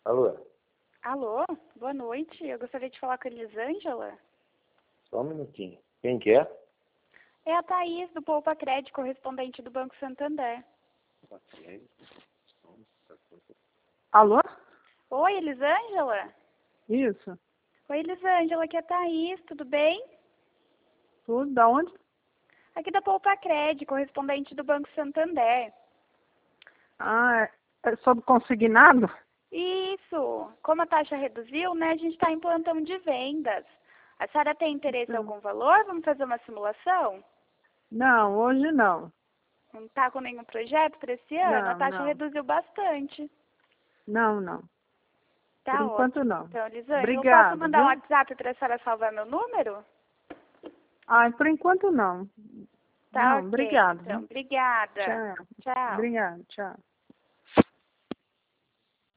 Alô? Alô, boa noite. Eu gostaria de falar com a Elisângela. Só um minutinho. Quem que é? É a Thaís, do Poupa Crédito, correspondente do Banco Santander. Alô? Oi, Elisângela? Isso. Oi, Elisângela, aqui é a Thaís, tudo bem? Tudo? Da onde? Aqui da Poupa Crédito, correspondente do Banco Santander. Ah, é sobre consignado? Isso. Como a taxa reduziu, né, a gente está em plantão de vendas. A senhora tem interesse em algum valor? Vamos fazer uma simulação? Não, hoje não. Não está com nenhum projeto para esse ano? A Não, taxa não. reduziu bastante. Não, não. Tá Por enquanto ótimo. não. Então, Elisângela, eu posso Obrigado, mandar um viu? WhatsApp para a senhora salvar meu número? Ah, por enquanto não. Tá Não, ok. obrigado, Então, viu? obrigada. Tchau. Tchau. Obrigado, tchau.